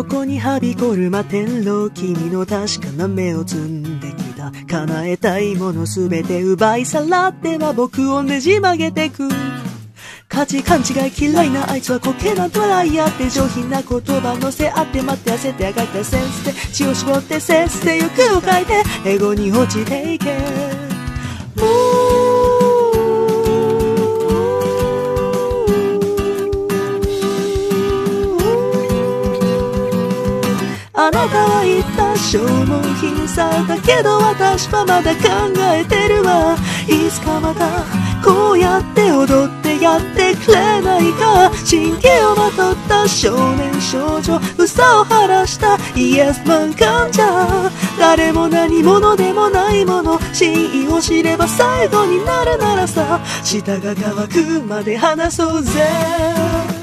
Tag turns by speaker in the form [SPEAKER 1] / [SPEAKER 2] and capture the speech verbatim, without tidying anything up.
[SPEAKER 1] ここにはびこる摩天楼、君の確かな目を摘んできた。叶えたいものすべて奪い去らっては僕をねじ曲げてく。価値勘違い嫌いなあいつは滑稽なドライヤーって上品な言葉乗せ合って待って焦ってあがったセンスで血を絞ってせっせて欲を変えてエゴに落ちていけ。もうあなたは言った消耗品さだけど私はまだ考えてるわ。いつかまたこうやって踊ってやってくれないか。神経をまとった少年少女、嘘を晴らしたイエスマン患者。誰も何者でもないもの、真意を知れば最後になるならさ、舌が乾くまで話そうぜ。